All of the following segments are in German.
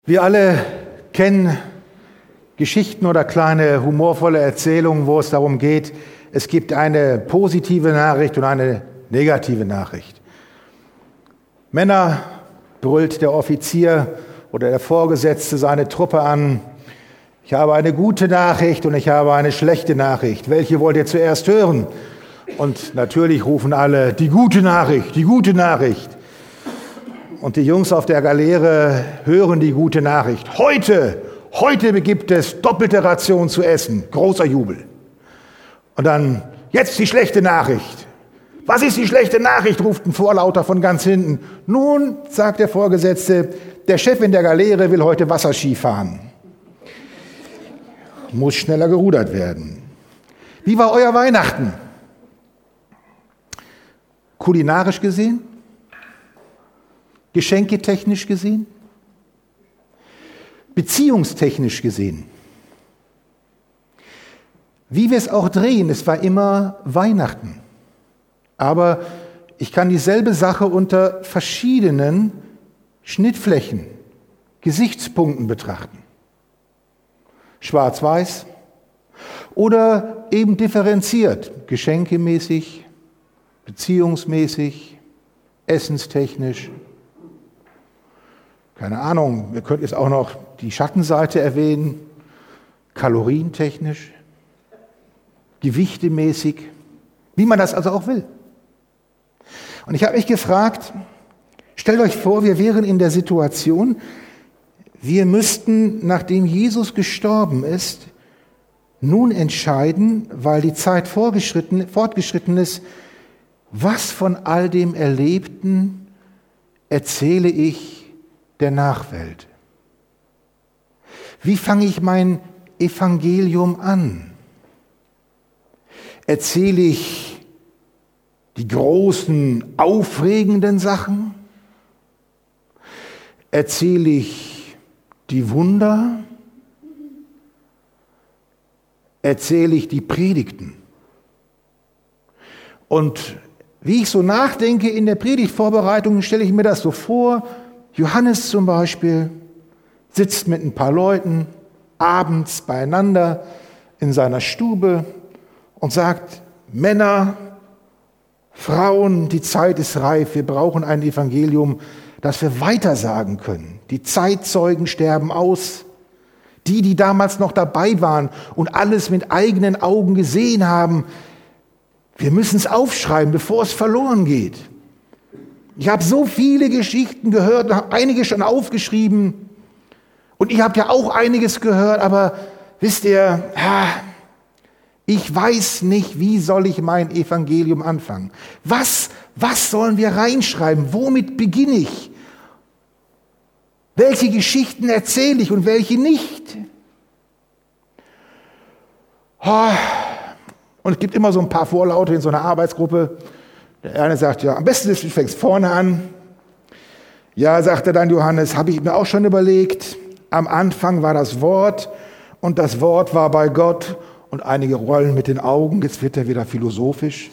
Wir alle kennen Geschichten oder kleine humorvolle Erzählungen, wo es darum geht, es gibt eine positive Nachricht und eine negative Nachricht. Männer brüllt der Offizier oder der Vorgesetzte seine Truppe an: Ich habe eine gute Nachricht und ich habe eine schlechte Nachricht. Welche wollt ihr zuerst hören? Und natürlich rufen alle: Die gute Nachricht, die gute Nachricht. Und die Jungs auf der Galeere hören die gute Nachricht. Heute gibt es doppelte Ration zu essen. Großer Jubel. Und dann: Jetzt die schlechte Nachricht. Was ist die schlechte Nachricht? Ruft ein Vorlauter von ganz hinten. Nun, sagt der Vorgesetzte, der Chef in der Galeere will heute Wasserski fahren. Muss schneller gerudert werden. Wie war euer Weihnachten? Kulinarisch gesehen? Geschenketechnisch gesehen? Beziehungstechnisch gesehen? Wie wir es auch drehen, es war immer Weihnachten. Aber ich kann dieselbe Sache unter verschiedenen Schnittflächen, Gesichtspunkten betrachten. Schwarz-weiß oder eben differenziert, geschenkemäßig, beziehungsmäßig, essenstechnisch. Keine Ahnung, wir könnten jetzt auch noch die Schattenseite erwähnen, kalorientechnisch, gewichtemäßig, wie man das also auch will. Und ich habe mich gefragt, stellt euch vor, wir wären in der Situation, wir müssten, nachdem Jesus gestorben ist, nun entscheiden, weil die Zeit fortgeschritten ist, was von all dem Erlebten erzähle ich der Nachwelt? Wie fange ich mein Evangelium an? Erzähle ich die großen, aufregenden Sachen? Erzähle ich die Wunder? Erzähle ich die Predigten? Und wie ich so nachdenke in der Predigtvorbereitung, stelle ich mir das so vor: Johannes zum Beispiel sitzt mit ein paar Leuten abends beieinander in seiner Stube und sagt: Männer, Frauen, die Zeit ist reif, wir brauchen ein Evangelium, das wir weitersagen können. Die Zeitzeugen sterben aus. Die damals noch dabei waren und alles mit eigenen Augen gesehen haben, wir müssen es aufschreiben, bevor es verloren geht. Ich habe so viele Geschichten gehört und habe einige schon aufgeschrieben. Und ich habe ja auch einiges gehört, aber wisst ihr, ich weiß nicht, wie soll ich mein Evangelium anfangen? Was sollen wir reinschreiben? Womit beginne ich? Welche Geschichten erzähle ich und welche nicht? Und es gibt immer so ein paar Vorlaute in so einer Arbeitsgruppe. Der eine sagt: Ja, am besten ist, du fängst vorne an. Ja, sagte dann Johannes, habe ich mir auch schon überlegt. Am Anfang war das Wort und das Wort war bei Gott. Und einige rollen mit den Augen, jetzt wird er wieder philosophisch.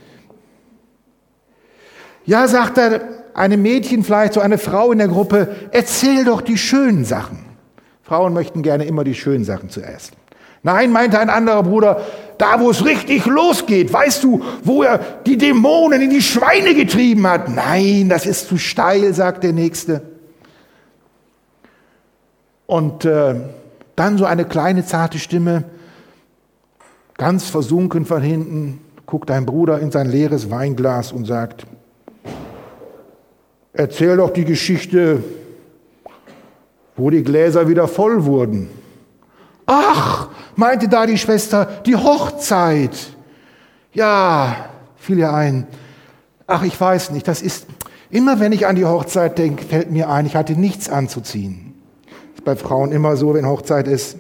Ja, sagt er, einem Mädchen, vielleicht so eine Frau in der Gruppe, erzähl doch die schönen Sachen. Frauen möchten gerne immer die schönen Sachen zuerst. Nein, meinte ein anderer Bruder, da wo es richtig losgeht, weißt du, wo er die Dämonen in die Schweine getrieben hat. Nein, das ist zu steil, sagt der Nächste. Und dann so eine kleine, zarte Stimme, ganz versunken von hinten, guckt ein Bruder in sein leeres Weinglas und sagt: Erzähl doch die Geschichte, wo die Gläser wieder voll wurden. Ach, meinte da die Schwester, die Hochzeit. Ja, fiel ihr ein. Ach, ich weiß nicht, das ist, immer wenn ich an die Hochzeit denke, fällt mir ein, ich hatte nichts anzuziehen. Das ist bei Frauen immer so, wenn Hochzeit ist.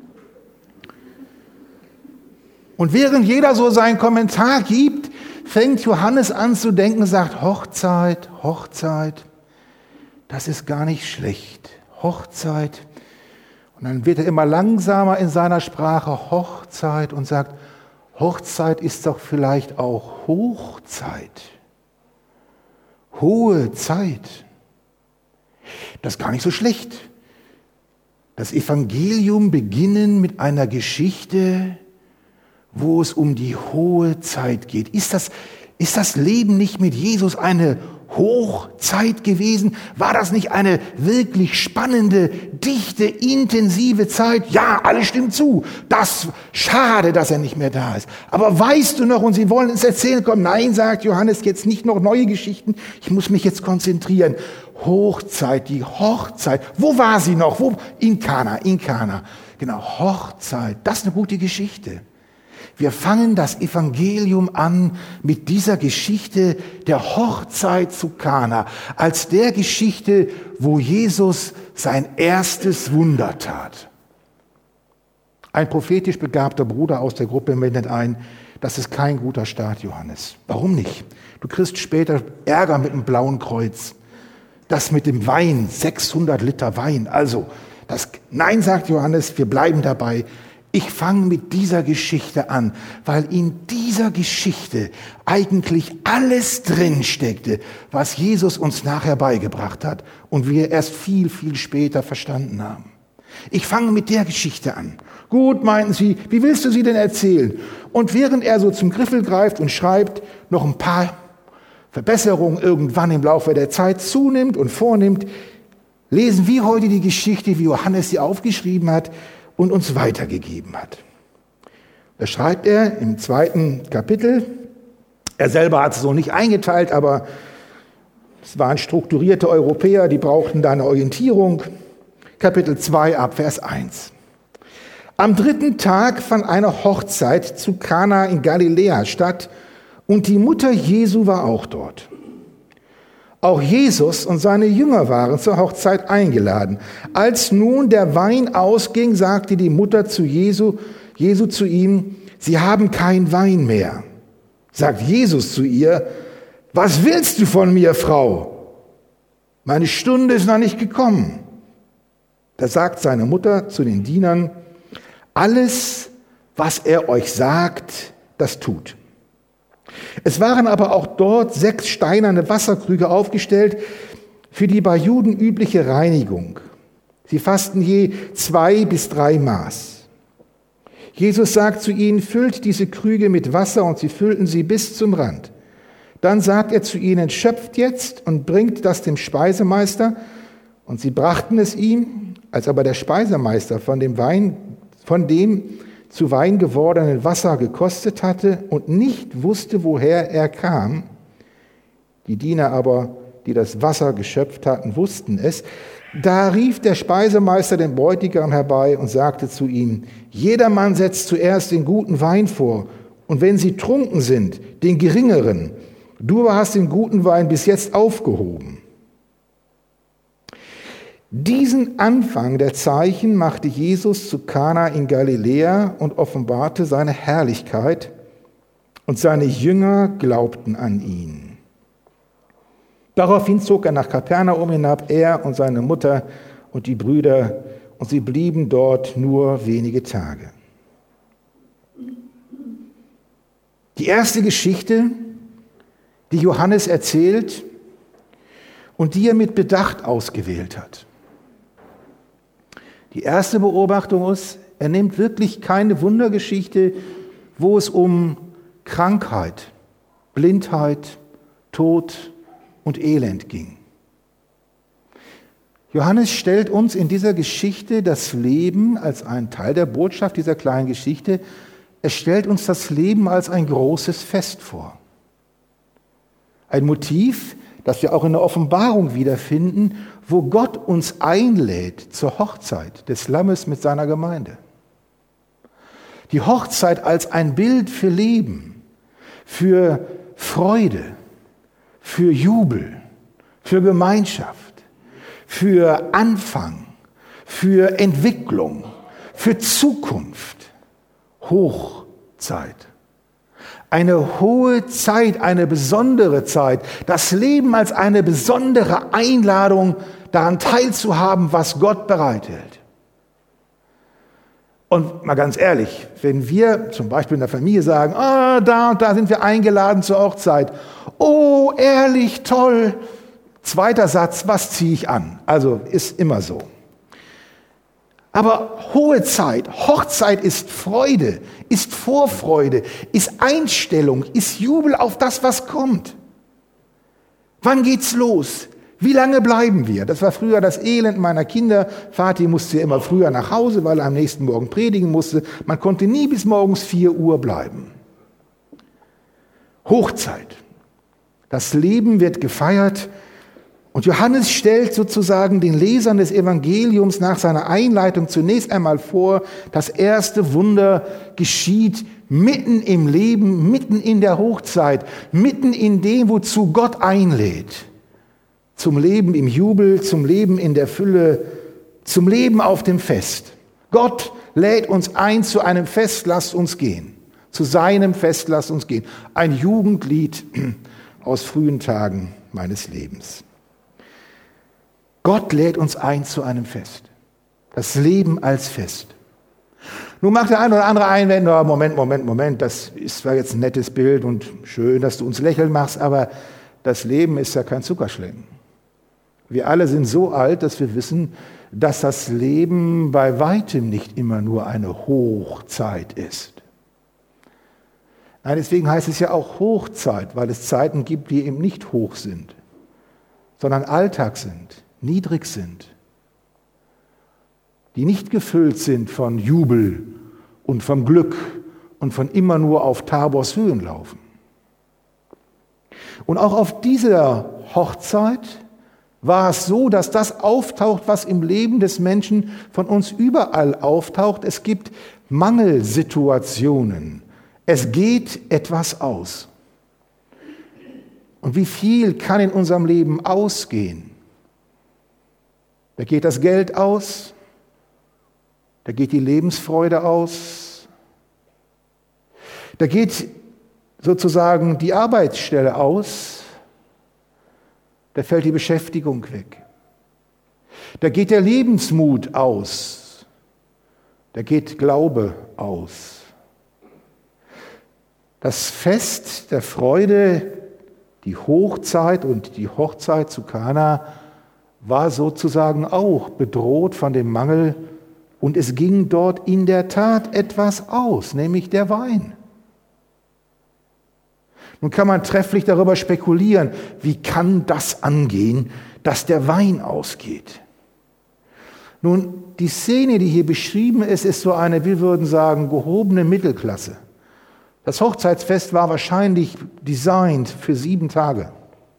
Und während jeder so seinen Kommentar gibt, fängt Johannes an zu denken und sagt: Hochzeit, Hochzeit, das ist gar nicht schlecht. Hochzeit. Und dann wird er immer langsamer in seiner Sprache, Hochzeit, und sagt: Hochzeit ist doch vielleicht auch Hochzeit. Hohe Zeit. Das ist gar nicht so schlecht. das Evangelium beginnen mit einer Geschichte, wo es um die hohe Zeit geht. Ist das Leben nicht mit Jesus eine Hochzeit gewesen? War das nicht eine wirklich spannende, dichte, intensive Zeit? Ja, alles stimmt zu. Schade, dass er nicht mehr da ist. Aber weißt du noch, und sie wollen es erzählen, komm, nein, sagt Johannes, jetzt nicht noch neue Geschichten. Ich muss mich jetzt konzentrieren. Hochzeit, die Hochzeit. Wo war sie noch? In Kana. Genau, Hochzeit. Das ist eine gute Geschichte. Wir fangen das Evangelium an mit dieser Geschichte der Hochzeit zu Kana, als der Geschichte, wo Jesus sein erstes Wunder tat. Ein prophetisch begabter Bruder aus der Gruppe wendet ein, das ist kein guter Start, Johannes. Warum nicht? Du kriegst später Ärger mit dem Blauen Kreuz. Das mit dem Wein, 600 Liter Wein. Nein, sagt Johannes, wir bleiben dabei. Ich fange mit dieser Geschichte an, weil in dieser Geschichte eigentlich alles drinsteckte, was Jesus uns nachher beigebracht hat und wir erst viel, viel später verstanden haben. Ich fange mit der Geschichte an. Gut, meinten sie, wie willst du sie denn erzählen? Und während er so zum Griffel greift und schreibt, noch ein paar Verbesserungen irgendwann im Laufe der Zeit zunimmt und vornimmt, lesen wir heute die Geschichte, wie Johannes sie aufgeschrieben hat und uns weitergegeben hat. Da schreibt er im 2. Kapitel, er selber hat es so nicht eingeteilt, aber es waren strukturierte Europäer, die brauchten da eine Orientierung. Kapitel 2 ab Vers 1. Am 3. Tag fand eine Hochzeit zu Kana in Galiläa statt und die Mutter Jesu war auch dort. Auch Jesus und seine Jünger waren zur Hochzeit eingeladen. Als nun der Wein ausging, sagte die Mutter zu Jesu zu ihm, sie haben keinen Wein mehr. Sagt Jesus zu ihr, was willst du von mir, Frau? Meine Stunde ist noch nicht gekommen. Da sagt seine Mutter zu den Dienern, alles, was er euch sagt, das tut. Es waren aber auch dort 6 steinerne Wasserkrüge aufgestellt für die bei Juden übliche Reinigung. Sie fassten je 2 bis 3 Maß. Jesus sagt zu ihnen, füllt diese Krüge mit Wasser, und sie füllten sie bis zum Rand. Dann sagt er zu ihnen, schöpft jetzt und bringt das dem Speisemeister. Und sie brachten es ihm, als aber der Speisemeister von dem zu Wein gewordenen Wasser gekostet hatte und nicht wusste, woher er kam. Die Diener aber, die das Wasser geschöpft hatten, wussten es. Da rief der Speisemeister den Bräutigam herbei und sagte zu ihm, jedermann setzt zuerst den guten Wein vor, und wenn sie trunken sind, den geringeren. Du aber hast den guten Wein bis jetzt aufgehoben. Diesen Anfang der Zeichen machte Jesus zu Kana in Galiläa und offenbarte seine Herrlichkeit, und seine Jünger glaubten an ihn. Daraufhin zog er nach Kapernaum hinab, er und seine Mutter und die Brüder, und sie blieben dort nur wenige Tage. Die erste Geschichte, die Johannes erzählt und die er mit Bedacht ausgewählt hat. Die erste Beobachtung ist, er nimmt wirklich keine Wundergeschichte, wo es um Krankheit, Blindheit, Tod und Elend ging. Johannes stellt uns in dieser Geschichte das Leben als einen Teil der Botschaft dieser kleinen Geschichte. Er stellt uns das Leben als ein großes Fest vor. Ein Motiv, das wir auch in der Offenbarung wiederfinden, wo Gott uns einlädt zur Hochzeit des Lammes mit seiner Gemeinde. Die Hochzeit als ein Bild für Leben, für Freude, für Jubel, für Gemeinschaft, für Anfang, für Entwicklung, für Zukunft. Hochzeit. Eine hohe Zeit, eine besondere Zeit. Das Leben als eine besondere Einladung, daran teilzuhaben, was Gott bereithält. Und mal ganz ehrlich, wenn wir zum Beispiel in der Familie sagen, da und da sind wir eingeladen zur Hochzeit. Oh, ehrlich, toll. Zweiter Satz, was ziehe ich an? Also ist immer so. Aber hohe Zeit, Hochzeit ist Freude, ist Vorfreude, ist Einstellung, ist Jubel auf das, was kommt. Wann geht's los? Wie lange bleiben wir? Das war früher das Elend meiner Kinder. Vati musste ja immer früher nach Hause, weil er am nächsten Morgen predigen musste. Man konnte nie bis morgens 4 Uhr bleiben. Hochzeit. Das Leben wird gefeiert. Und Johannes stellt sozusagen den Lesern des Evangeliums nach seiner Einleitung zunächst einmal vor, das erste Wunder geschieht mitten im Leben, mitten in der Hochzeit, mitten in dem, wozu Gott einlädt. Zum Leben im Jubel, zum Leben in der Fülle, zum Leben auf dem Fest. Gott lädt uns ein zu einem Fest, lasst uns gehen. Zu seinem Fest, lasst uns gehen. Ein Jugendlied aus frühen Tagen meines Lebens. Gott lädt uns ein zu einem Fest. Das Leben als Fest. Nun mag der eine oder andere einwenden, oh, Moment, das ist zwar jetzt ein nettes Bild und schön, dass du uns lächeln machst, aber das Leben ist ja kein Zuckerschlecken. Wir alle sind so alt, dass wir wissen, dass das Leben bei weitem nicht immer nur eine Hochzeit ist. Nein, deswegen heißt es ja auch Hochzeit, weil es Zeiten gibt, die eben nicht hoch sind, sondern Alltag sind, niedrig sind, die nicht gefüllt sind von Jubel und vom Glück und von immer nur auf Tabors Höhen laufen. Und auch auf dieser Hochzeit war es so, dass das auftaucht, was im Leben des Menschen von uns überall auftaucht. Es gibt Mangelsituationen. Es geht etwas aus. Und wie viel kann in unserem Leben ausgehen? Da geht das Geld aus, da geht die Lebensfreude aus, da geht sozusagen die Arbeitsstelle aus, da fällt die Beschäftigung weg. Da geht der Lebensmut aus, da geht Glaube aus. Das Fest der Freude, die Hochzeit und die Hochzeit zu Kana war sozusagen auch bedroht von dem Mangel und es ging dort in der Tat etwas aus, nämlich der Wein. Nun kann man trefflich darüber spekulieren, wie kann das angehen, dass der Wein ausgeht. Nun, die Szene, die hier beschrieben ist, ist so eine, wir würden sagen, gehobene Mittelklasse. Das Hochzeitsfest war wahrscheinlich designt für 7 Tage.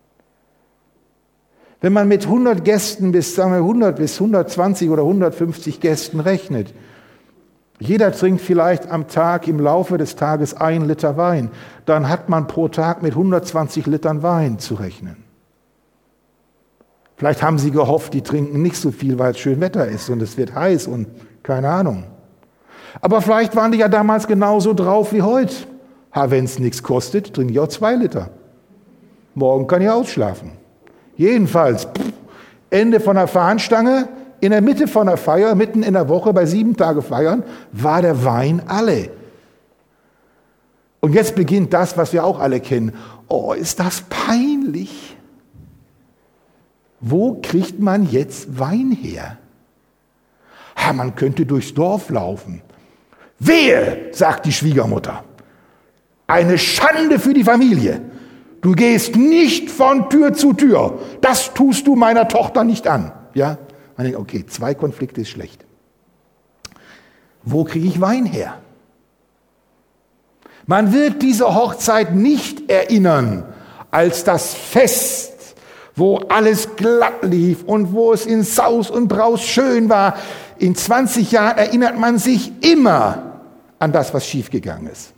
Wenn man mit 100 Gästen bis, sagen wir 100 bis 120 oder 150 Gästen rechnet, jeder trinkt vielleicht am Tag im Laufe des Tages 1 Liter Wein, dann hat man pro Tag mit 120 Litern Wein zu rechnen. Vielleicht haben sie gehofft, die trinken nicht so viel, weil es schön Wetter ist und es wird heiß und keine Ahnung. Aber vielleicht waren die ja damals genauso drauf wie heute. Wenn es nichts kostet, trinke ich auch 2 Liter. Morgen kann ich ausschlafen. Jedenfalls, Ende von der Fahnenstange, in der Mitte von der Feier, mitten in der Woche, bei 7 Tage Feiern, war der Wein alle. Und jetzt beginnt das, was wir auch alle kennen. Oh, ist das peinlich. Wo kriegt man jetzt Wein her? Man könnte durchs Dorf laufen. Wehe, sagt die Schwiegermutter. Eine Schande für die Familie. Du gehst nicht von Tür zu Tür. Das tust du meiner Tochter nicht an. Ja? Man denkt, okay, 2 Konflikte ist schlecht. Wo kriege ich Wein her? Man wird diese Hochzeit nicht erinnern als das Fest, wo alles glatt lief und wo es in Saus und Braus schön war. In 20 Jahren erinnert man sich immer an das, was schiefgegangen ist.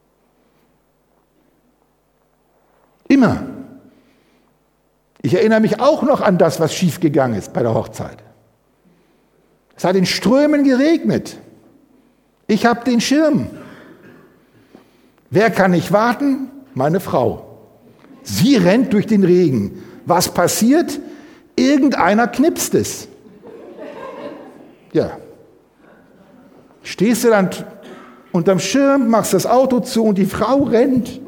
Immer. Ich erinnere mich auch noch an das, was schiefgegangen ist bei der Hochzeit. Es hat in Strömen geregnet. Ich habe den Schirm. Wer kann nicht warten? Meine Frau. Sie rennt durch den Regen. Was passiert? Irgendeiner knipst es. Ja. Stehst du dann unterm Schirm, machst das Auto zu und die Frau rennt.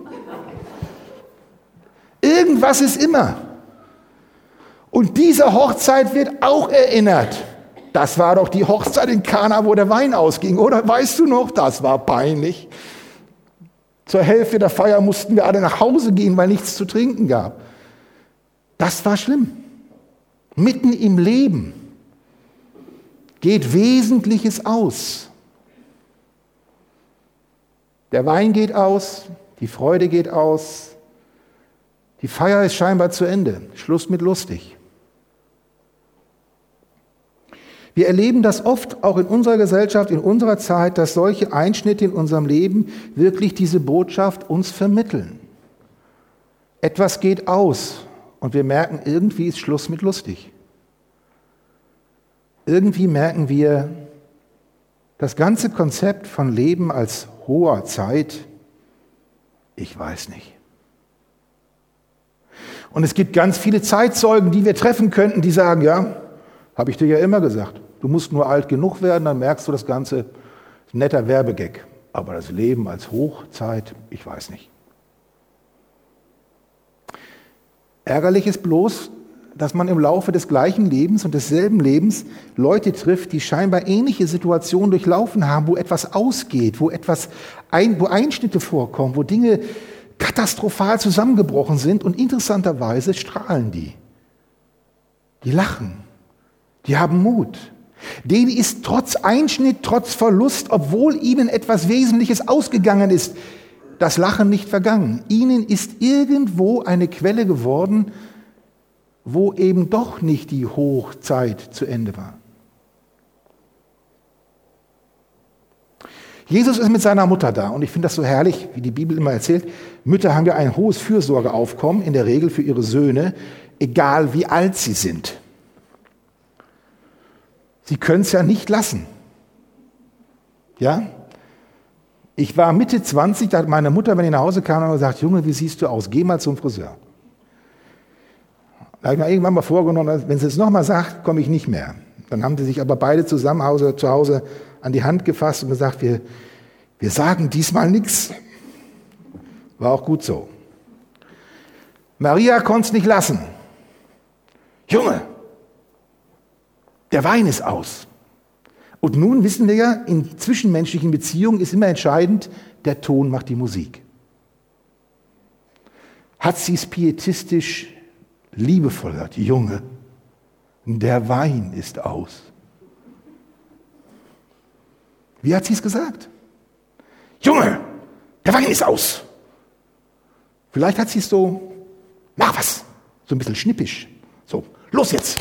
Irgendwas ist immer. Und diese Hochzeit wird auch erinnert Das war doch die Hochzeit in Kana, wo der Wein ausging, oder? Weißt du noch? Das war peinlich. Zur Hälfte der Feier mussten wir alle nach Hause gehen, weil nichts zu trinken gab. Das war schlimm. Mitten im Leben geht Wesentliches aus. Der Wein geht aus, die Freude geht aus, die Feier ist scheinbar zu Ende. Schluss mit lustig. Wir erleben das oft auch in unserer Gesellschaft, in unserer Zeit, dass solche Einschnitte in unserem Leben wirklich diese Botschaft uns vermitteln. Etwas geht aus und wir merken, irgendwie ist Schluss mit lustig. Irgendwie merken wir, das ganze Konzept von Leben als hoher Zeit, ich weiß nicht. Und es gibt ganz viele Zeitzeugen, die wir treffen könnten, die sagen, ja, habe ich dir ja immer gesagt, du musst nur alt genug werden, dann merkst du das Ganze, ist ein netter Werbegag. Aber das Leben als Hochzeit, ich weiß nicht. Ärgerlich ist bloß, dass man im Laufe des gleichen Lebens und desselben Lebens Leute trifft, die scheinbar ähnliche Situationen durchlaufen haben, wo etwas ausgeht, wo Einschnitte vorkommen, wo Dinge katastrophal zusammengebrochen sind und interessanterweise strahlen die. Die lachen, die haben Mut. Denen ist trotz Einschnitt, trotz Verlust, obwohl ihnen etwas Wesentliches ausgegangen ist, das Lachen nicht vergangen. Ihnen ist irgendwo eine Quelle geworden, wo eben doch nicht die Hochzeit zu Ende war. Jesus ist mit seiner Mutter da und ich finde das so herrlich, wie die Bibel immer erzählt. Mütter haben ja ein hohes Fürsorgeaufkommen, in der Regel für ihre Söhne, egal wie alt sie sind. Sie können es ja nicht lassen. Ja? Ich war Mitte 20, da hat meine Mutter, wenn ich nach Hause kam, gesagt, Junge, wie siehst du aus? Geh mal zum Friseur. Da habe ich mir irgendwann mal vorgenommen, wenn sie es nochmal sagt, komme ich nicht mehr. Dann haben sie sich aber beide zusammen zu Hause an die Hand gefasst und gesagt, wir sagen diesmal nichts. War auch gut so. Maria konnte es nicht lassen. Junge, der Wein ist aus. Und nun wissen wir ja, in zwischenmenschlichen Beziehungen ist immer entscheidend, der Ton macht die Musik. Hat sie es pietistisch liebevoll gesagt, Junge, der Wein ist aus. Wie hat sie es gesagt? Junge, der Wein ist aus. Vielleicht hat sie es so, mach was, so ein bisschen schnippisch. So, los jetzt.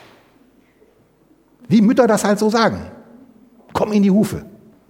Wie Mütter das halt so sagen. Komm in die Hufe.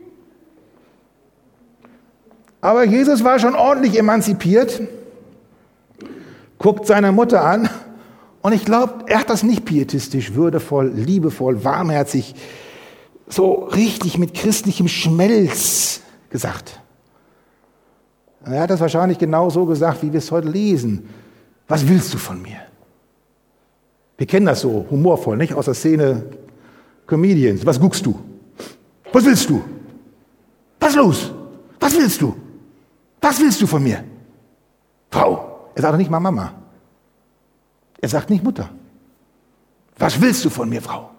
Aber Jesus war schon ordentlich emanzipiert, guckt seine Mutter an und ich glaube, er hat das nicht pietistisch, würdevoll, liebevoll, warmherzig, so richtig mit christlichem Schmelz gesagt. Er hat das wahrscheinlich genau so gesagt, wie wir es heute lesen. Was willst du von mir? Wir kennen das so humorvoll, nicht? Aus der Szene Comedians. Was guckst du? Was willst du? Was ist los? Was willst du? Was willst du von mir? Frau. Er sagt doch nicht mal Mama. Er sagt nicht Mutter. Was willst du von mir, Frau?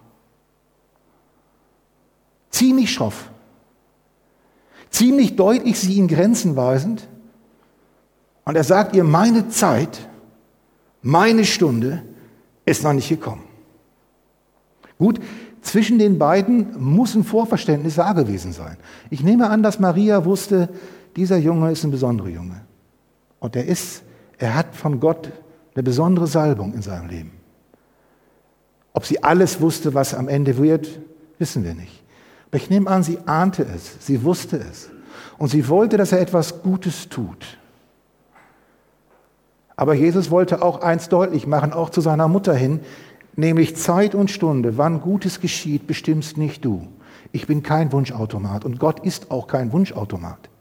Ziemlich schroff. Ziemlich deutlich sie in Grenzen weisend. Und er sagt ihr, meine Zeit, meine Stunde ist noch nicht gekommen. Gut, zwischen den beiden muss ein Vorverständnis da gewesen sein. Ich nehme an, dass Maria wusste, dieser Junge ist ein besonderer Junge. Und er hat von Gott eine besondere Salbung in seinem Leben. Ob sie alles wusste, was am Ende wird, wissen wir nicht. Aber ich nehme an, sie ahnte es, sie wusste es. Und sie wollte, dass er etwas Gutes tut. Aber Jesus wollte auch eins deutlich machen, auch zu seiner Mutter hin, nämlich Zeit und Stunde, wann Gutes geschieht, bestimmst nicht du. Ich bin kein Wunschautomat und Gott ist auch kein Wunschautomat.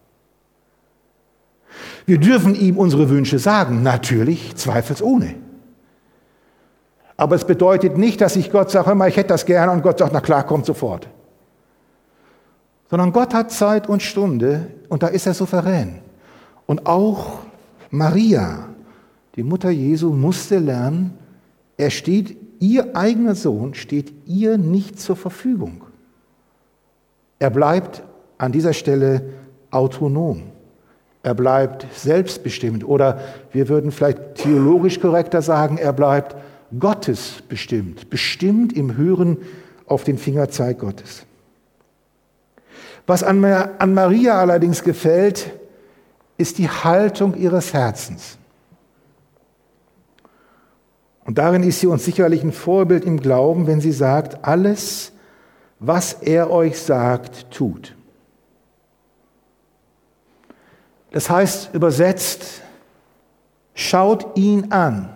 Wir dürfen ihm unsere Wünsche sagen, natürlich, zweifelsohne. Aber es bedeutet nicht, dass ich Gott sage, hör mal, ich hätte das gerne und Gott sagt, na klar, kommt sofort. Sondern Gott hat Zeit und Stunde und da ist er souverän. Und auch Maria, die Mutter Jesu, musste lernen, er steht Ihr eigener Sohn steht ihr nicht zur Verfügung. Er bleibt an dieser Stelle autonom. Er bleibt selbstbestimmt. Oder wir würden vielleicht theologisch korrekter sagen, er bleibt gottesbestimmt. Bestimmt im Hören auf den Fingerzeig Gottes. Was an Maria allerdings gefällt, ist die Haltung ihres Herzens. Und darin ist sie uns sicherlich ein Vorbild im Glauben, wenn sie sagt, alles, was er euch sagt, tut. Das heißt übersetzt, schaut ihn an,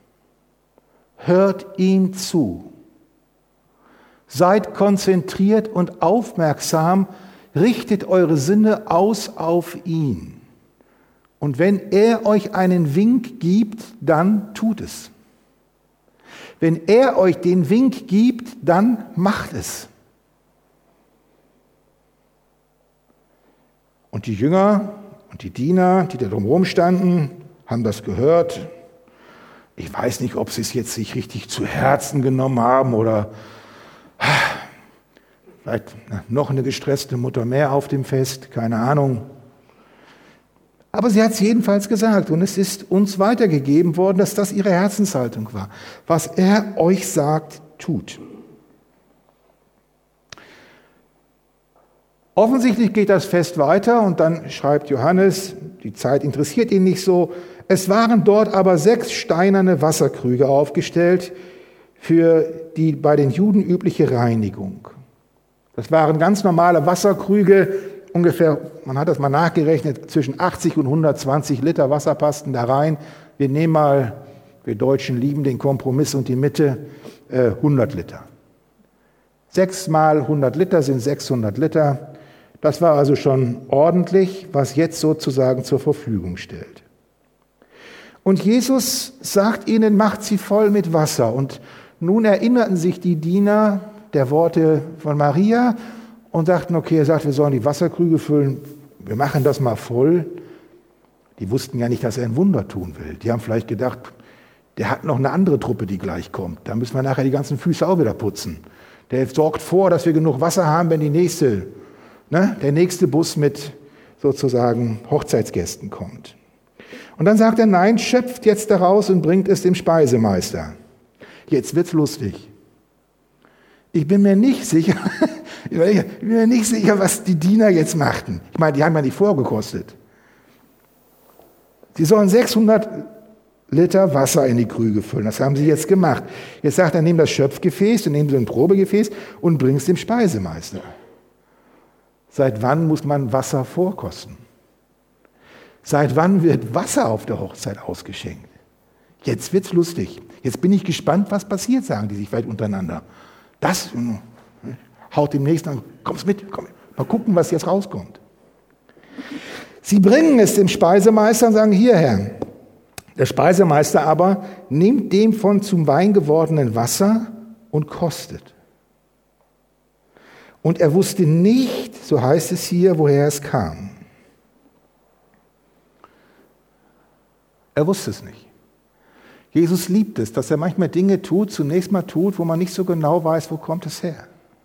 hört ihm zu, seid konzentriert und aufmerksam, richtet eure Sinne aus auf ihn. Und wenn er euch einen Wink gibt, dann tut es. Wenn er euch den Wink gibt, dann macht es. Und die Jünger und die Diener, die da drumherum standen, haben das gehört. Ich weiß nicht, ob sie es jetzt sich richtig zu Herzen genommen haben oder vielleicht noch eine gestresste Mutter mehr auf dem Fest, keine Ahnung. Aber sie hat es jedenfalls gesagt und es ist uns weitergegeben worden, dass das ihre Herzenshaltung war. Was er euch sagt, tut. Offensichtlich geht das Fest weiter und dann schreibt Johannes, die Zeit interessiert ihn nicht so, es waren dort aber 6 steinerne Wasserkrüge aufgestellt für die bei den Juden übliche Reinigung. Das waren ganz normale Wasserkrüge, ungefähr, man hat das mal nachgerechnet, zwischen 80 und 120 Liter Wasser passten da rein. Wir nehmen mal, wir Deutschen lieben den Kompromiss und die Mitte, 100 Liter. 6 mal 100 Liter sind 600 Liter. Das war also schon ordentlich, was jetzt sozusagen zur Verfügung stellt. Und Jesus sagt ihnen, macht sie voll mit Wasser. Und nun erinnerten sich die Diener der Worte von Maria und dachten, okay, er sagt, wir sollen die Wasserkrüge füllen, wir machen das mal voll. Die wussten ja nicht, dass er ein Wunder tun will. Die haben vielleicht gedacht, der hat noch eine andere Truppe, die gleich kommt. Da müssen wir nachher die ganzen Füße auch wieder putzen. Der sorgt vor, dass wir genug Wasser haben, wenn der nächste Bus mit sozusagen Hochzeitsgästen kommt. Und dann sagt er, nein, schöpft jetzt daraus und bringt es dem Speisemeister. Jetzt wird's lustig. Ich bin mir nicht sicher, was die Diener jetzt machten. Ich meine, die haben ja nicht vorgekostet. Sie sollen 600 Liter Wasser in die Krüge füllen. Das haben sie jetzt gemacht. Jetzt sagt er, nimm das Schöpfgefäß, du nimmst ein Probegefäß und bring es dem Speisemeister. Seit wann muss man Wasser vorkosten? Seit wann wird Wasser auf der Hochzeit ausgeschenkt? Jetzt wird's lustig. Jetzt bin ich gespannt, was passiert, sagen die sich vielleicht untereinander. Das haut demnächst an, kommst mit, komm, mal gucken, was jetzt rauskommt. Sie bringen es dem Speisemeister und sagen, hier, Herr. Der Speisemeister aber nimmt dem von zum Wein gewordenen Wasser und kostet. Und er wusste nicht, so heißt es hier, woher es kam. Er wusste es nicht. Jesus liebt es, dass er manchmal Dinge zunächst mal tut, wo man nicht so genau weiß, wo kommt es her.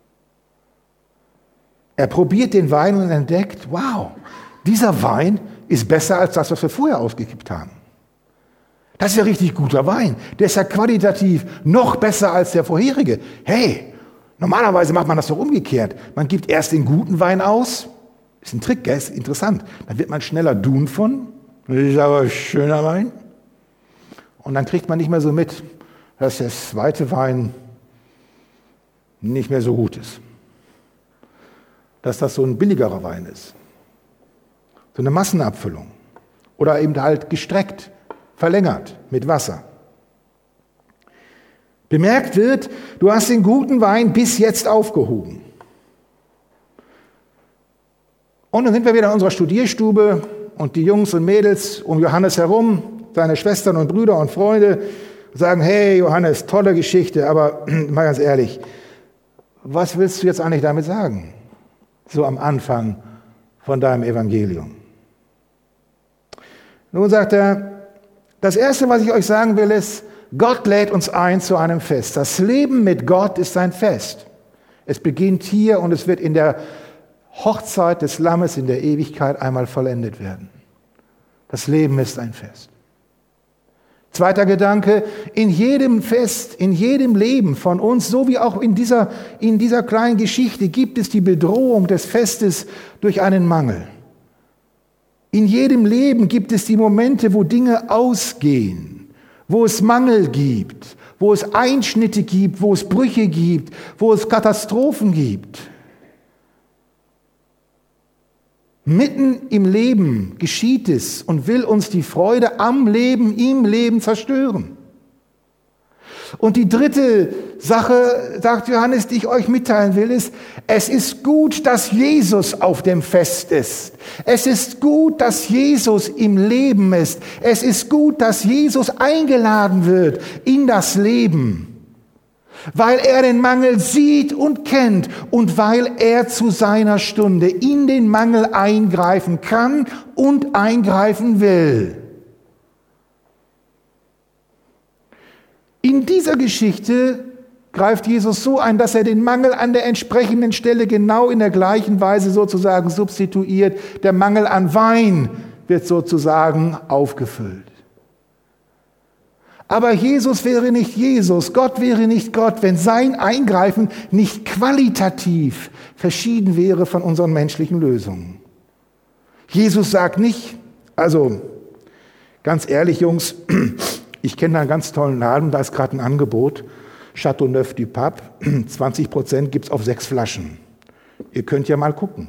Er probiert den Wein und entdeckt, wow, dieser Wein ist besser als das, was wir vorher ausgekippt haben. Das ist ja richtig guter Wein. Der ist ja qualitativ noch besser als der vorherige. Hey, normalerweise macht man das doch umgekehrt. Man gibt erst den guten Wein aus. Ist ein Trick, gell? Ist interessant. Dann wird man schneller dun von. Das ist aber schöner Wein. Und dann kriegt man nicht mehr so mit, dass der zweite Wein nicht mehr so gut ist. Dass das so ein billigerer Wein ist. So eine Massenabfüllung. Oder eben halt gestreckt, verlängert mit Wasser. Bemerkt wird, du hast den guten Wein bis jetzt aufgehoben. Und dann sind wir wieder in unserer Studierstube und die Jungs und Mädels um Johannes herum, seine Schwestern und Brüder und Freunde, sagen, hey Johannes, tolle Geschichte, aber mal ganz ehrlich, was willst du jetzt eigentlich damit sagen? So am Anfang von deinem Evangelium. Nun sagt er, das Erste, was ich euch sagen will, ist, Gott lädt uns ein zu einem Fest. Das Leben mit Gott ist ein Fest. Es beginnt hier und es wird in der Hochzeit des Lammes in der Ewigkeit einmal vollendet werden. Das Leben ist ein Fest. Zweiter Gedanke, in jedem Fest, in jedem Leben von uns, so wie auch in dieser kleinen Geschichte, gibt es die Bedrohung des Festes durch einen Mangel. In jedem Leben gibt es die Momente, wo Dinge ausgehen, wo es Mangel gibt, wo es Einschnitte gibt, wo es Brüche gibt, wo es Katastrophen gibt. Mitten im Leben geschieht es und will uns die Freude am Leben, im Leben zerstören. Und die dritte Sache, sagt Johannes, die ich euch mitteilen will, ist, es ist gut, dass Jesus auf dem Fest ist. Es ist gut, dass Jesus im Leben ist. Es ist gut, dass Jesus eingeladen wird in das Leben. Weil er den Mangel sieht und kennt und weil er zu seiner Stunde in den Mangel eingreifen kann und eingreifen will. In dieser Geschichte greift Jesus so ein, dass er den Mangel an der entsprechenden Stelle genau in der gleichen Weise sozusagen substituiert. Der Mangel an Wein wird sozusagen aufgefüllt. Aber Jesus wäre nicht Jesus, Gott wäre nicht Gott, wenn sein Eingreifen nicht qualitativ verschieden wäre von unseren menschlichen Lösungen. Jesus sagt nicht, also ganz ehrlich Jungs, ich kenne da einen ganz tollen Laden, da ist gerade ein Angebot, Châteauneuf du Pape, 20% gibt's auf 6 Flaschen. Ihr könnt ja mal gucken.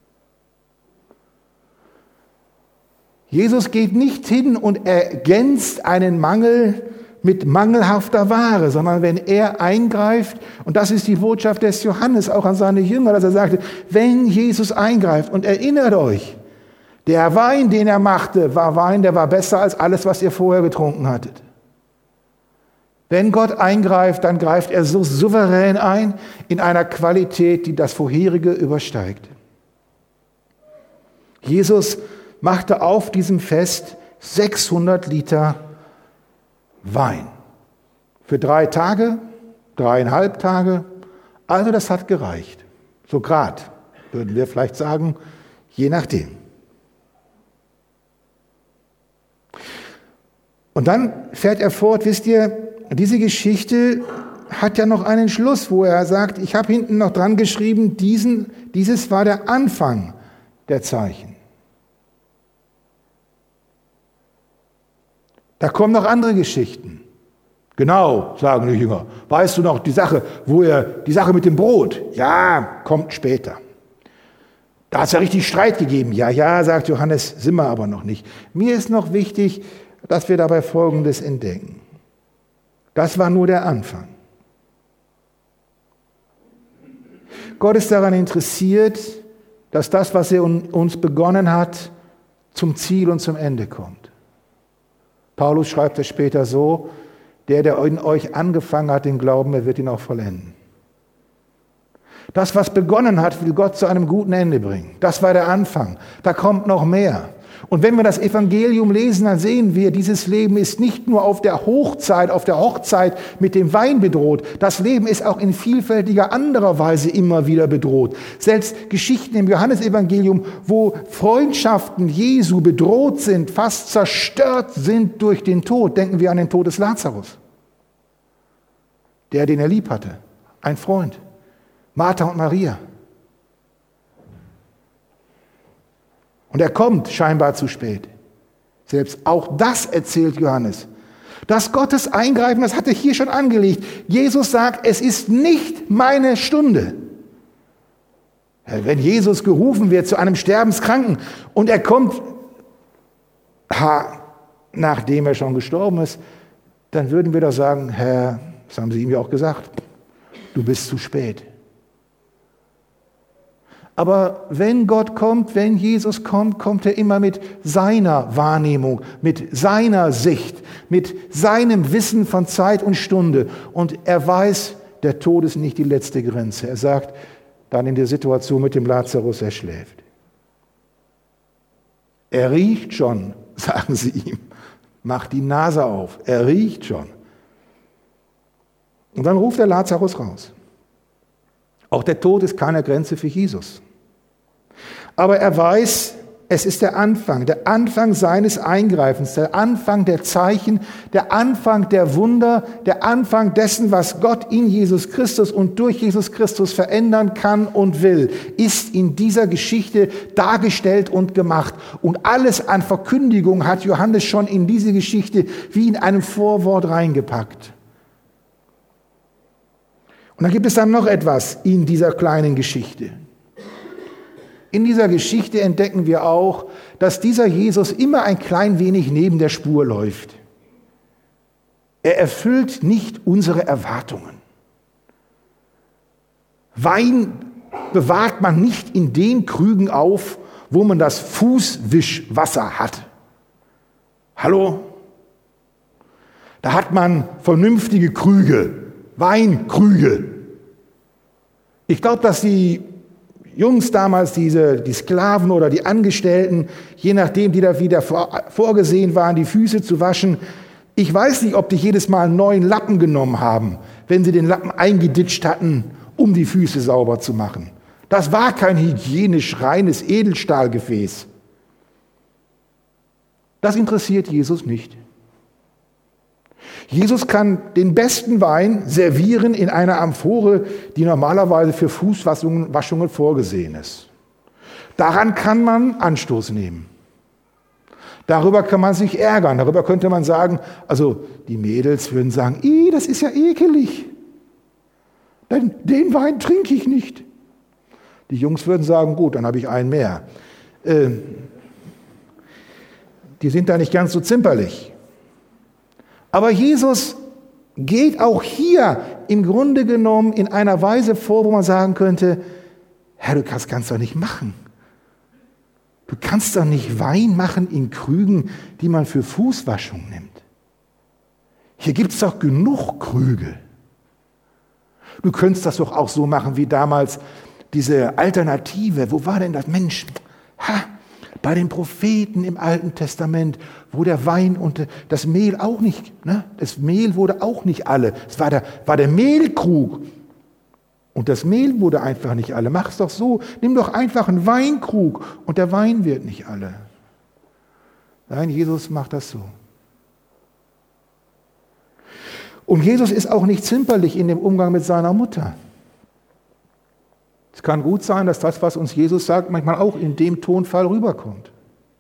Jesus geht nicht hin und ergänzt einen Mangel mit mangelhafter Ware, sondern wenn er eingreift, und das ist die Botschaft des Johannes auch an seine Jünger, dass er sagte, wenn Jesus eingreift, und erinnert euch, der Wein, den er machte, war Wein, der war besser als alles, was ihr vorher getrunken hattet. Wenn Gott eingreift, dann greift er so souverän ein, in einer Qualität, die das vorherige übersteigt. Jesus machte auf diesem Fest 600 Liter Wein. Für 3 Tage, 3,5 Tage. Also das hat gereicht. So grad, würden wir vielleicht sagen, je nachdem. Und dann fährt er fort, wisst ihr, diese Geschichte hat ja noch einen Schluss, wo er sagt, ich habe hinten noch dran geschrieben, dieses war der Anfang der Zeichen. Da kommen noch andere Geschichten. Genau, sagen die Jünger. Weißt du noch die Sache mit dem Brot? Ja, kommt später. Da hat es ja richtig Streit gegeben. Ja, sagt Johannes, sind wir aber noch nicht. Mir ist noch wichtig, dass wir dabei Folgendes entdecken. Das war nur der Anfang. Gott ist daran interessiert, dass das, was er uns begonnen hat, zum Ziel und zum Ende kommt. Paulus schreibt es später so, der in euch angefangen hat, den Glauben, er wird ihn auch vollenden. Das, was begonnen hat, will Gott zu einem guten Ende bringen. Das war der Anfang. Da kommt noch mehr. Und wenn wir das Evangelium lesen, dann sehen wir, dieses Leben ist nicht nur auf der Hochzeit mit dem Wein bedroht. Das Leben ist auch in vielfältiger anderer Weise immer wieder bedroht. Selbst Geschichten im Johannesevangelium, wo Freundschaften Jesu bedroht sind, fast zerstört sind durch den Tod. Denken wir an den Tod des Lazarus, den er lieb hatte. Ein Freund. Martha und Maria. Und er kommt scheinbar zu spät. Selbst auch das erzählt Johannes. Das Gottes Eingreifen, das hat er hier schon angelegt. Jesus sagt, es ist nicht meine Stunde. Wenn Jesus gerufen wird zu einem Sterbenskranken und er kommt, nachdem er schon gestorben ist, dann würden wir doch sagen, Herr, das haben Sie ihm ja auch gesagt, du bist zu spät. Aber wenn Gott kommt, wenn Jesus kommt, kommt er immer mit seiner Wahrnehmung, mit seiner Sicht, mit seinem Wissen von Zeit und Stunde. Und er weiß, der Tod ist nicht die letzte Grenze. Er sagt dann in der Situation mit dem Lazarus, er schläft. Er riecht schon, sagen sie ihm. Macht die Nase auf. Er riecht schon. Und dann ruft der Lazarus raus. Auch der Tod ist keine Grenze für Jesus. Aber er weiß, es ist der Anfang seines Eingreifens, der Anfang der Zeichen, der Anfang der Wunder, der Anfang dessen, was Gott in Jesus Christus und durch Jesus Christus verändern kann und will, ist in dieser Geschichte dargestellt und gemacht. Und alles an Verkündigung hat Johannes schon in diese Geschichte wie in einem Vorwort reingepackt. Und dann gibt es dann noch etwas in dieser kleinen Geschichte. In dieser Geschichte entdecken wir auch, dass dieser Jesus immer ein klein wenig neben der Spur läuft. Er erfüllt nicht unsere Erwartungen. Wein bewahrt man nicht in den Krügen auf, wo man das Fußwischwasser hat. Hallo? Da hat man vernünftige Krüge, Weinkrüge. Ich glaube, dass die Jungs damals, die Sklaven oder die Angestellten, je nachdem, die da wieder vorgesehen waren, die Füße zu waschen, ich weiß nicht, ob die jedes Mal einen neuen Lappen genommen haben, wenn sie den Lappen eingeditscht hatten, um die Füße sauber zu machen. Das war kein hygienisch reines Edelstahlgefäß. Das interessiert Jesus nicht. Jesus kann den besten Wein servieren in einer Amphore, die normalerweise für Fußwaschungen vorgesehen ist. Daran kann man Anstoß nehmen. Darüber kann man sich ärgern. Darüber könnte man sagen, also die Mädels würden sagen, das ist ja ekelig. Denn den Wein trinke ich nicht. Die Jungs würden sagen, gut, dann habe ich einen mehr. Die sind da nicht ganz so zimperlich. Aber Jesus geht auch hier im Grunde genommen in einer Weise vor, wo man sagen könnte, Herr, du kannst doch nicht machen. Du kannst doch nicht Wein machen in Krügen, die man für Fußwaschung nimmt. Hier gibt es doch genug Krüge. Du könntest das doch auch so machen wie damals diese Alternative. Wo war denn das? Mensch, bei den Propheten im Alten Testament, wo der Wein und das Mehl auch nicht, das Mehl wurde auch nicht alle. Es war der Mehlkrug. Und das Mehl wurde einfach nicht alle. Mach es doch so, nimm doch einfach einen Weinkrug und der Wein wird nicht alle. Nein, Jesus macht das so. Und Jesus ist auch nicht zimperlich in dem Umgang mit seiner Mutter. Es kann gut sein, dass das, was uns Jesus sagt, manchmal auch in dem Tonfall rüberkommt.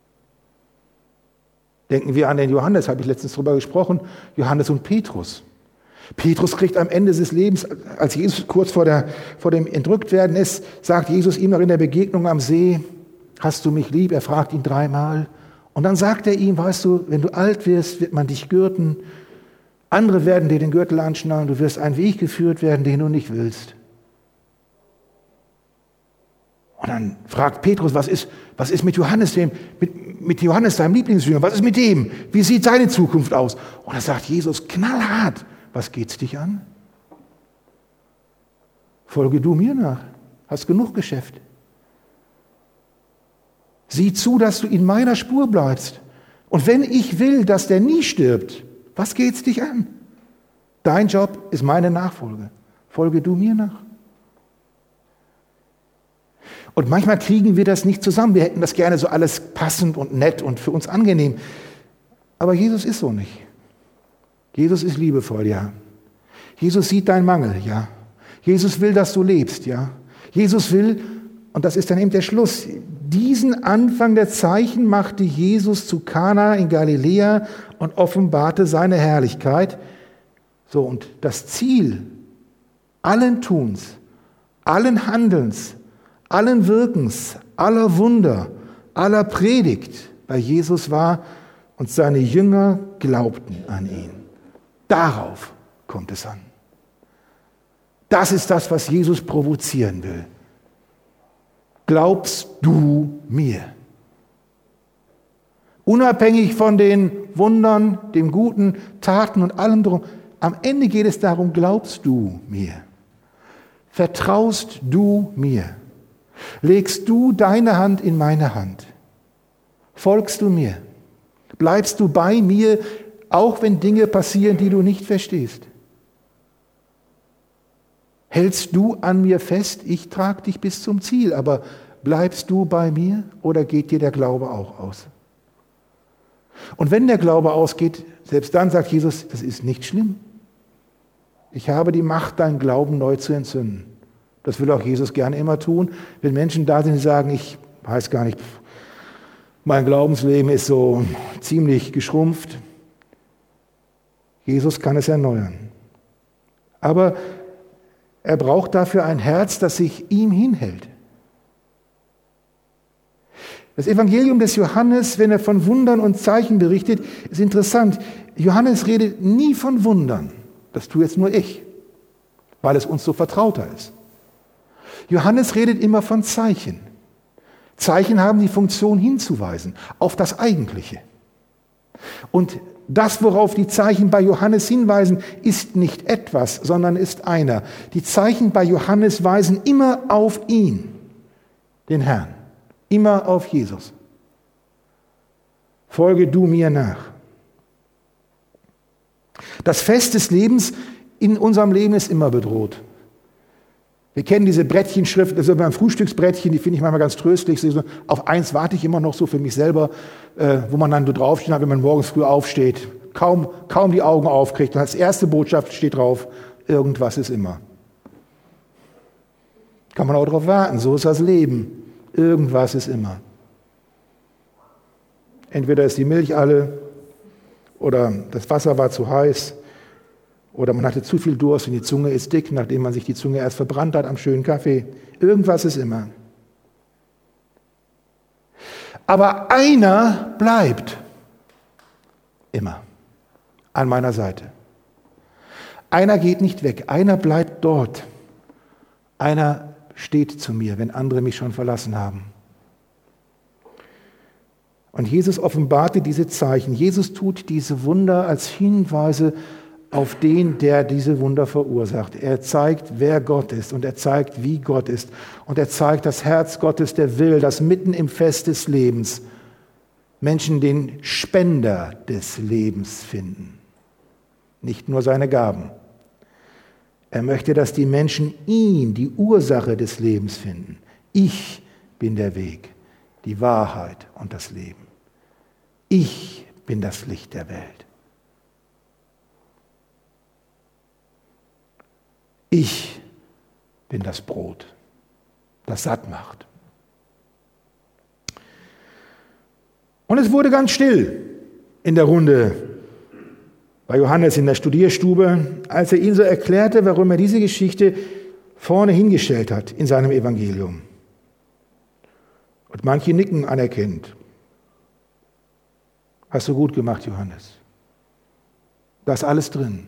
Denken wir an den Johannes, habe ich letztens drüber gesprochen, Johannes und Petrus. Petrus kriegt am Ende des Lebens, als Jesus kurz vor dem Entrücktwerden ist, sagt Jesus ihm noch in der Begegnung am See, hast du mich lieb? Er fragt ihn 3-mal. Und dann sagt er ihm, weißt du, wenn du alt wirst, wird man dich gürten. Andere werden dir den Gürtel anschnallen, du wirst einen Weg geführt werden, den du nicht willst. Und dann fragt Petrus, was ist mit Johannes, mit Johannes, deinem Lieblingsjünger, was ist mit dem? Wie sieht seine Zukunft aus? Und da sagt Jesus knallhart, was geht's dich an? Folge du mir nach, hast genug Geschäft. Sieh zu, dass du in meiner Spur bleibst. Und wenn ich will, dass der nie stirbt, was geht's dich an? Dein Job ist meine Nachfolge. Folge du mir nach. Und manchmal kriegen wir das nicht zusammen. Wir hätten das gerne so alles passend und nett und für uns angenehm. Aber Jesus ist so nicht. Jesus ist liebevoll, ja. Jesus sieht deinen Mangel, ja. Jesus will, dass du lebst, ja. Jesus will, und das ist dann eben der Schluss, diesen Anfang der Zeichen machte Jesus zu Kana in Galiläa und offenbarte seine Herrlichkeit. So, und das Ziel allen Tuns, allen Handelns, allen Wirkens, aller Wunder, aller Predigt bei Jesus war, und seine Jünger glaubten an ihn. Darauf kommt es an. Das ist das, was Jesus provozieren will. Glaubst du mir? Unabhängig von den Wundern, den guten Taten und allem drum, am Ende geht es darum, glaubst du mir? Vertraust du mir? Legst du deine Hand in meine Hand? Folgst du mir? Bleibst du bei mir, auch wenn Dinge passieren, die du nicht verstehst? Hältst du an mir fest? Ich trage dich bis zum Ziel, aber bleibst du bei mir oder geht dir der Glaube auch aus? Und wenn der Glaube ausgeht, selbst dann sagt Jesus, das ist nicht schlimm. Ich habe die Macht, deinen Glauben neu zu entzünden. Das will auch Jesus gerne immer tun. Wenn Menschen da sind, die sagen, ich weiß gar nicht, mein Glaubensleben ist so ziemlich geschrumpft. Jesus kann es erneuern. Aber er braucht dafür ein Herz, das sich ihm hinhält. Das Evangelium des Johannes, wenn er von Wundern und Zeichen berichtet, ist interessant. Johannes redet nie von Wundern. Das tue jetzt nur ich, weil es uns so vertrauter ist. Johannes redet immer von Zeichen. Zeichen haben die Funktion hinzuweisen auf das Eigentliche. Und das, worauf die Zeichen bei Johannes hinweisen, ist nicht etwas, sondern ist einer. Die Zeichen bei Johannes weisen immer auf ihn, den Herrn, immer auf Jesus. Folge du mir nach. Das Fest des Lebens in unserem Leben ist immer bedroht. Wir kennen diese Brettchenschrift, also beim Frühstücksbrettchen, die finde ich manchmal ganz tröstlich. Auf eins warte ich immer noch so für mich selber, wo man dann so draufsteht, wenn man morgens früh aufsteht, kaum die Augen aufkriegt. Und als erste Botschaft steht drauf, irgendwas ist immer. Kann man auch darauf warten, so ist das Leben. Irgendwas ist immer. Entweder ist die Milch alle oder das Wasser war zu heiß oder man hatte zu viel Durst und die Zunge ist dick, nachdem man sich die Zunge erst verbrannt hat am schönen Kaffee. Irgendwas ist immer. Aber einer bleibt immer an meiner Seite. Einer geht nicht weg, einer bleibt dort. Einer steht zu mir, wenn andere mich schon verlassen haben. Und Jesus offenbarte diese Zeichen. Jesus tut diese Wunder als Hinweise auf den, der diese Wunder verursacht. Er zeigt, wer Gott ist und er zeigt, wie Gott ist. Und er zeigt das Herz Gottes, der will, dass mitten im Fest des Lebens Menschen den Spender des Lebens finden. Nicht nur seine Gaben. Er möchte, dass die Menschen ihn, die Ursache des Lebens, finden. Ich bin der Weg, die Wahrheit und das Leben. Ich bin das Licht der Welt. Ich bin das Brot, das satt macht. Und es wurde ganz still in der Runde bei Johannes in der Studierstube, als er ihn so erklärte, warum er diese Geschichte vorne hingestellt hat in seinem Evangelium. Und manche nicken anerkennend. Hast du gut gemacht, Johannes. Da ist alles drin.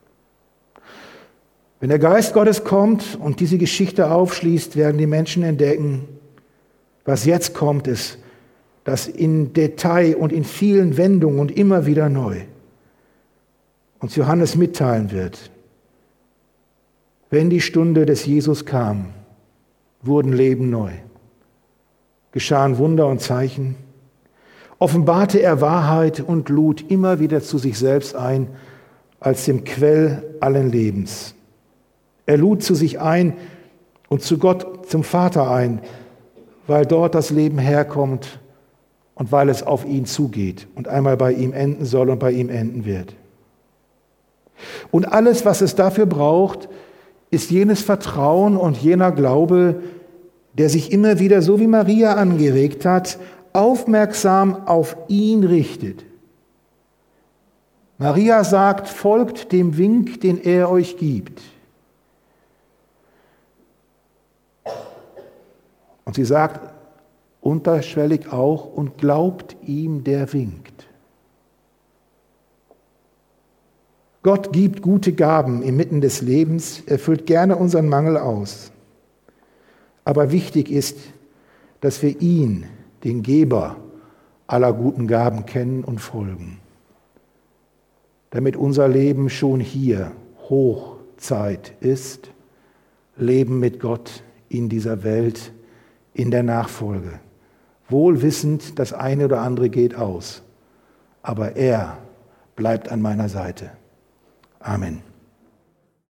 Wenn der Geist Gottes kommt und diese Geschichte aufschließt, werden die Menschen entdecken, was jetzt kommt, ist, dass in Detail und in vielen Wendungen und immer wieder neu uns Johannes mitteilen wird. Wenn die Stunde des Jesus kam, wurden Leben neu. Geschahen Wunder und Zeichen. Offenbarte er Wahrheit und lud immer wieder zu sich selbst ein, als dem Quell allen Lebens. Er lud zu sich ein und zu Gott, zum Vater ein, weil dort das Leben herkommt und weil es auf ihn zugeht und einmal bei ihm enden soll und bei ihm enden wird. Und alles, was es dafür braucht, ist jenes Vertrauen und jener Glaube, der sich immer wieder, so wie Maria angeregt hat, aufmerksam auf ihn richtet. Maria sagt, folgt dem Wink, den er euch gibt. Und sie sagt unterschwellig auch, und glaubt ihm, der winkt. Gott gibt gute Gaben inmitten des Lebens, er füllt gerne unseren Mangel aus. Aber wichtig ist, dass wir ihn, den Geber aller guten Gaben, kennen und folgen, damit unser Leben schon hier Hochzeit ist, Leben mit Gott in dieser Welt, in der Nachfolge, wohl wissend, das eine oder andere geht aus, aber er bleibt an meiner Seite. Amen.